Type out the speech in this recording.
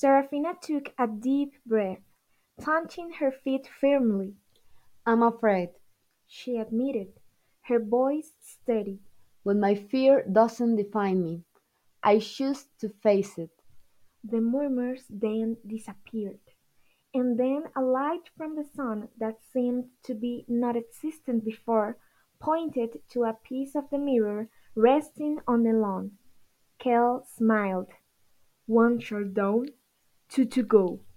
Serafina took a deep breath, planting her feet firmly. I'm afraid, She admitted, her voice steady. but my fear doesn't define me. I choose to face it. The murmurs then disappeared, and then a light from the sun that seemed to be not existent before pointed to a piece of the mirror resting on the lawn. Kell smiled. "One shall down, two to go."